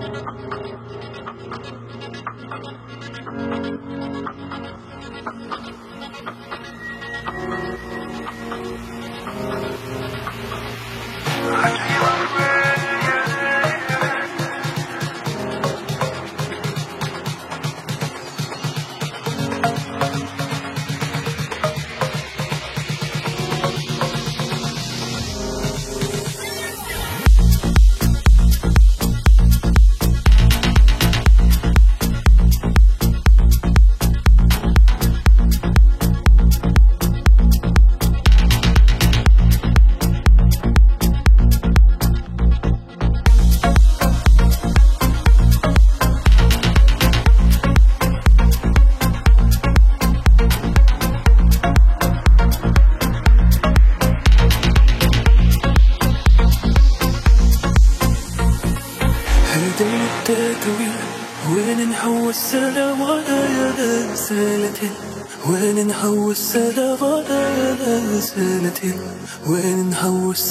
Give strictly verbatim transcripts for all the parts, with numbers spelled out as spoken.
وين نحوس لفانا سنتين وين نحوس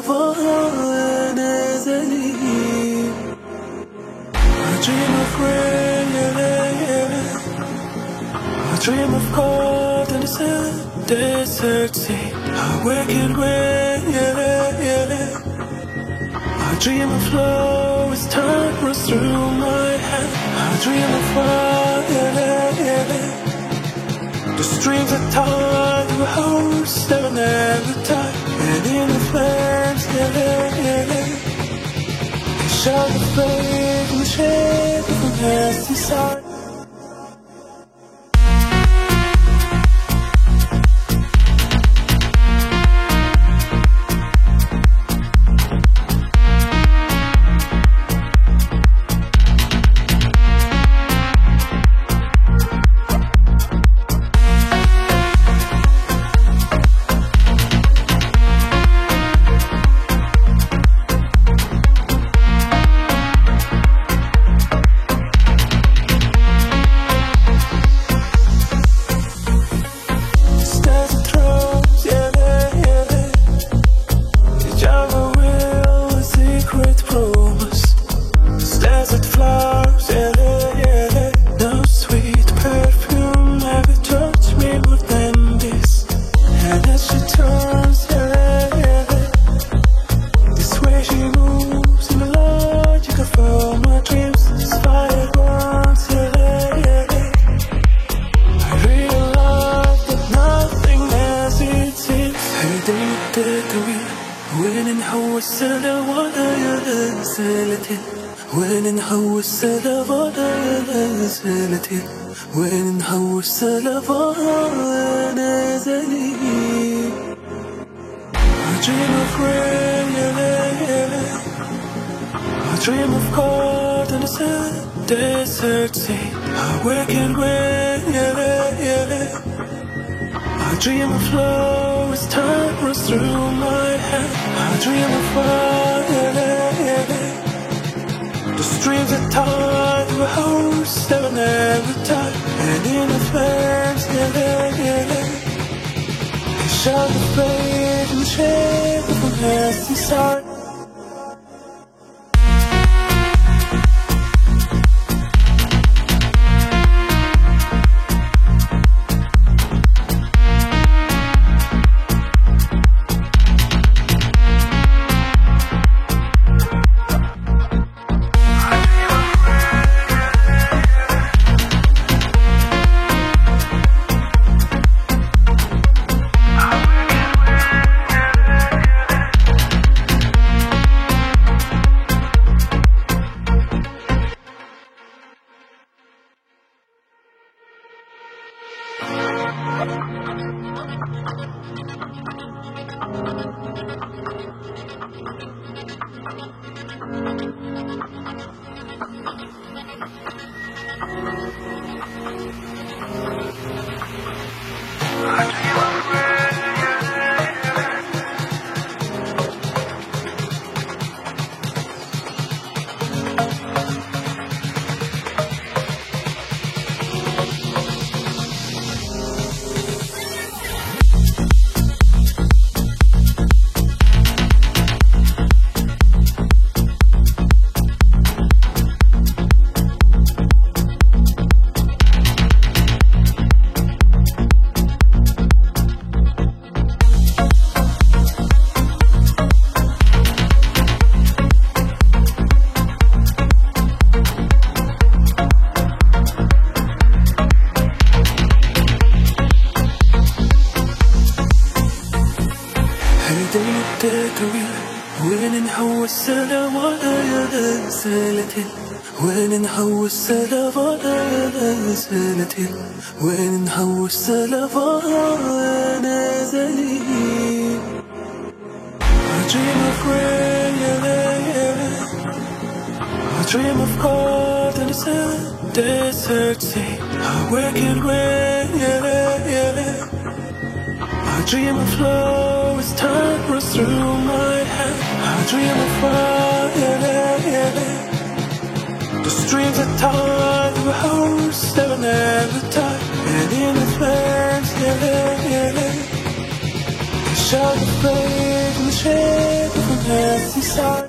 لفانا زليل I dream of rain, I dream of cold and the sand, desert sea. I wake in rain, I dream of flow as time runs through my head. I dream of fire, the streams are tied to a house that will never die. And in the flames, yeah, yeah, yeah, they shout the flame from the shape of an nasty side. وين نحوس لفانا سنتين وين نحوس لفانا زليل I dream of rain, I dream of cold and the sand, desert sea. I wake in rain, I dream of flow as time runs through my head. I dream of fire, the streams are tied to a house that will never die. And in the flames, yeah, yeah, yeah, they shout the flame from the shape of a nasty side. تدري وين نحوس ولا سالتين وين نحوس ولا سالتين وين نحوس ولا زليل I dream of rain, yeah, yeah. I dream of cold in the sand, desert sea. I wake in rain, yeah, yeah. I dream of flow as time runs through my head. I dream of fire, yeah, yeah. The streams that tie through a house that will never die. And in the flames, yeah, yeah. The shadow fade in the shade of an empty side.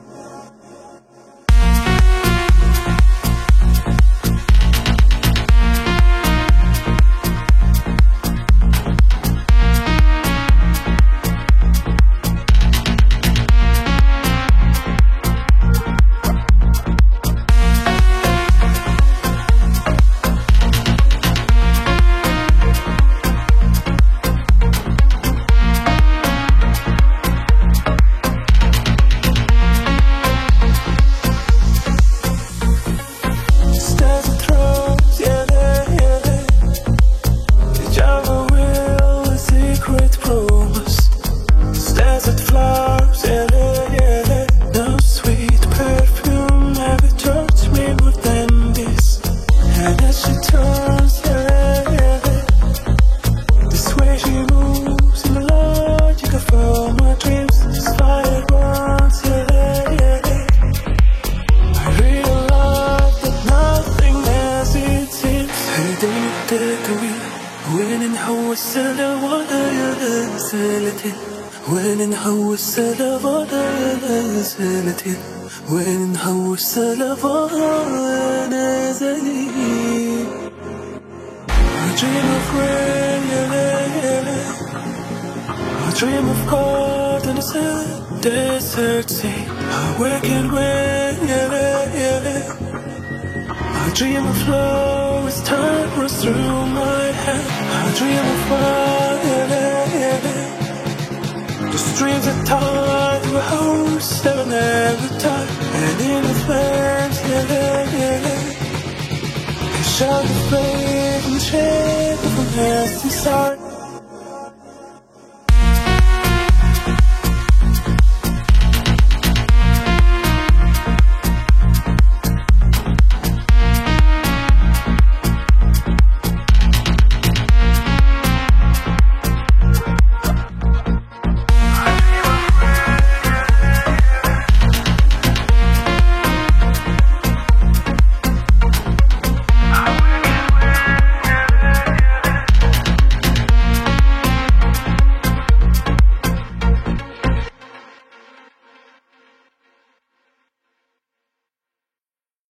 وين نحوس ولا سالتين وين نحوس ولا سالتين وين نحوس ولا زليل I dream of rain, yeah, yeah. I dream of cold in the sand, desert sea. I wake in rain, yeah, yeah. I dream of flow as time runs through my head. I dream of fire, yeah, yeah. The streams that tie through a house that will never die. And in the flames, yeah, yeah. The shadow fade in the shade of an empty side.